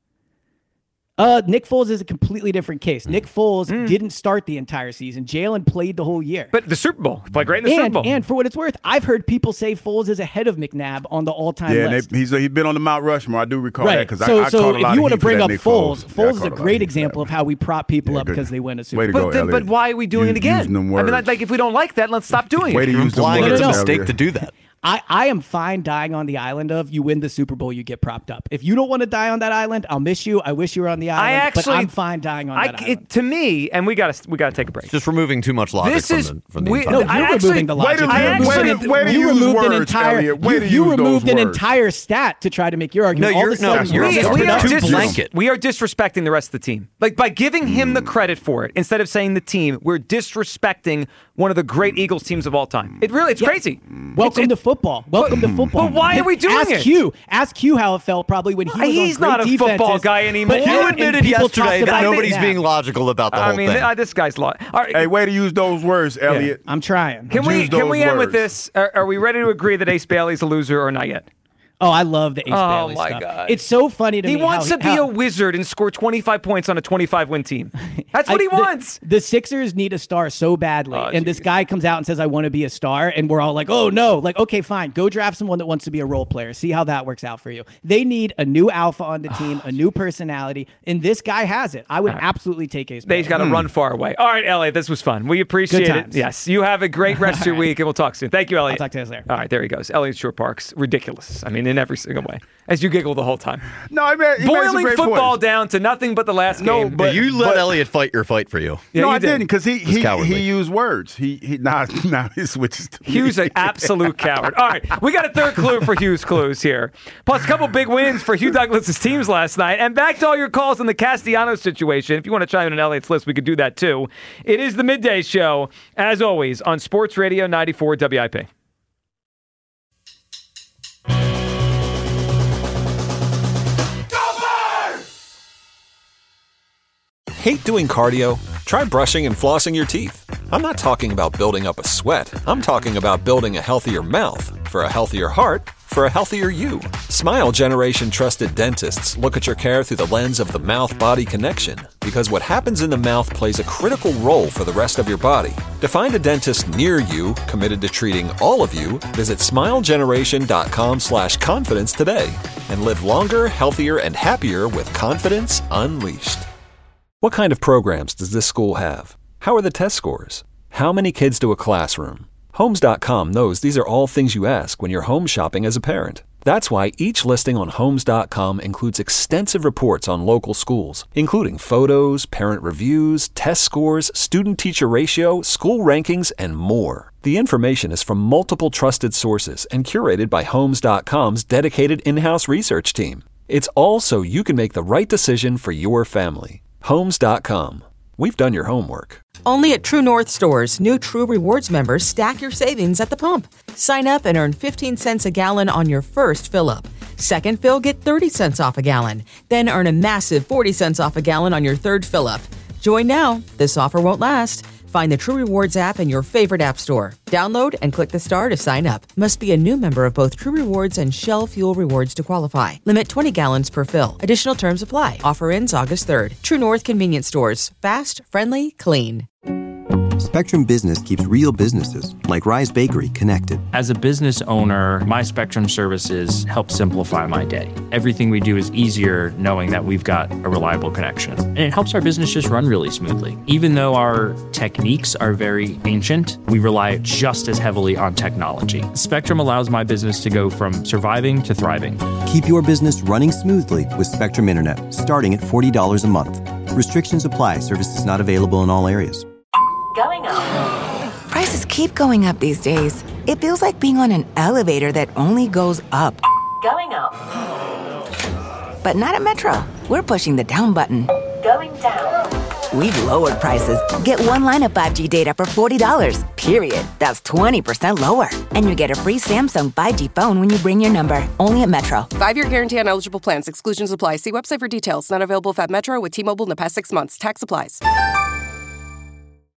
Uh, Nick Foles is a completely different case. Nick Foles mm. didn't start the entire season. Jalen played the whole year. But the Super Bowl. He played great in the and, Super Bowl. And for what it's worth, I've heard people say Foles is ahead of McNabb on the all-time yeah, list. Yeah, he's, he's been on the Mount Rushmore. I do recall right. that. Because so, I, I so caught a lot if you want to bring up Foles, Foles, Foles yeah, is a great example of how we prop people yeah, up good. because they win a Super Way to Bowl. go, but, Elliot. but why are we doing you, it again? Them I words. mean, like, if we don't like that, let's stop doing Way it. to use them Implying words. it's a no, no. mistake to do that. I, I am fine dying on the island of you win the Super Bowl, you get propped up. If you don't want to die on that island, I'll miss you. I wish you were on the island, I actually, but I'm fine dying on I, that it, island. To me, and we got to we got to take a break. It's just removing too much logic this from is, the, from the we, entire No, you're I removing actually, the logic. Way to, I way actually, to, way to you use removed words, an entire Elliot. Way you, to you use removed those an words. entire stat to try to make your argument. No, All you're, of a sudden, no, you're we, just we, are too dis- blanket. we are disrespecting the rest of the team. Like by giving him the credit for it instead of saying the team, we're disrespecting one of the great Eagles teams of all time. It really, it's yeah. crazy. Welcome it's, to football. Welcome but, to football. But why are we doing Ask it? Q. Ask Q how it felt probably when he was He's on great not a defenses, football guy anymore. But You and- admitted and people yesterday talked that about nobody's it. being logical about the I whole mean, thing. uh, this guy's lot. All right. Hey, way to use those words, Elliot. I'm trying. Can we Use can those we end with words. this? Are, are we ready to agree that Ace Bailey's a loser or not yet? Oh, I love the Ace Oh, Bailey my stuff. God. It's so funny to He me. wants how, to be how, a wizard and score twenty-five points on a twenty-five win team. That's what I- he the- wants. The Sixers need a star so badly, Oh, and this geez. guy comes out and says, "I want to be a star," and we're all like, "Oh no!" Like, okay, fine, go draft someone that wants to be a role player. See how that works out for you. They need a new alpha on the team, a new personality, and this guy has it. I would absolutely take Ace Bailey. They've got to run far away. All right, Elliot, this was fun. We appreciate Good it. times. Yes, you have a great rest of your week, and we'll talk soon. Thank you, Elliot. I'll talk to you later. All right, there he goes. Elliot Shore Parks, ridiculous. I mean, in every single way. As you giggle the whole time. No, I mean, he made some Boiling great football points. down to nothing but the last No, game. but- you let Elliot fight your fight for you. Yeah, no, you I did. didn't because he he, cowardly. he used words. He he now now he switches to me. Hughes an absolute coward. All right, we got a third clue for Hughes Clues here. Plus a couple big wins for Hugh Douglas's teams last night. And back to all your calls on the Castellanos situation. If you want to chime in on Elliot's list, we could do that too. It is the Midday Show, as always, on Sports Radio ninety-four W I P. Hate doing cardio? Try brushing and flossing your teeth. I'm not talking about building up a sweat. I'm talking about building a healthier mouth. For a healthier heart, for a healthier you. Smile Generation trusted dentists look at your care through the lens of the mouth-body connection, because what happens in the mouth plays a critical role for the rest of your body. To find a dentist near you committed to treating all of you, visit smilegeneration.com slash confidence today and live longer, healthier, and happier with confidence unleashed. What kind of programs does this school have? How are the test scores? How many kids do a classroom? Homes dot com knows these are all things you ask when you're home shopping as a parent. That's why each listing on Homes dot com includes extensive reports on local schools, including photos, parent reviews, test scores, student-teacher ratio, school rankings, and more. The information is from multiple trusted sources and curated by Homes dot com's dedicated in-house research team. It's all so you can make the right decision for your family. Homes dot com. We've done your homework. Only at True North stores, new True Rewards members stack your savings at the pump. Sign up and earn fifteen cents a gallon on your first fill-up. Second fill, get thirty cents off a gallon. Then earn a massive forty cents off a gallon on your third fill-up. Join now. This offer won't last. Find the True Rewards app in your favorite app store. Download and click the star to sign up. Must be a new member of both True Rewards and Shell Fuel Rewards to qualify. Limit twenty gallons per fill. Additional terms apply. Offer ends August third. True North Convenience Stores. Fast, friendly, clean. Spectrum Business keeps real businesses, like Rise Bakery, connected. As a business owner, my Spectrum services help simplify my day. Everything we do is easier knowing that we've got a reliable connection. And it helps our business just run really smoothly. Even though our techniques are very ancient, we rely just as heavily on technology. Spectrum allows my business to go from surviving to thriving. Keep your business running smoothly with Spectrum Internet, starting at forty dollars a month. Restrictions apply. Services not available in all areas. Going up. Prices keep going up these days. It feels like being on an elevator that only goes up. Going up. But not at Metro. We're pushing the down button. Going down. We've lowered prices. Get one line of five G data for forty dollars, period. That's twenty percent lower. And you get a free Samsung five G phone when you bring your number. Only at Metro. Five-year guarantee on eligible plans. Exclusions apply. See website for details. Not available if at Metro with T-Mobile in the past six months. Tax applies.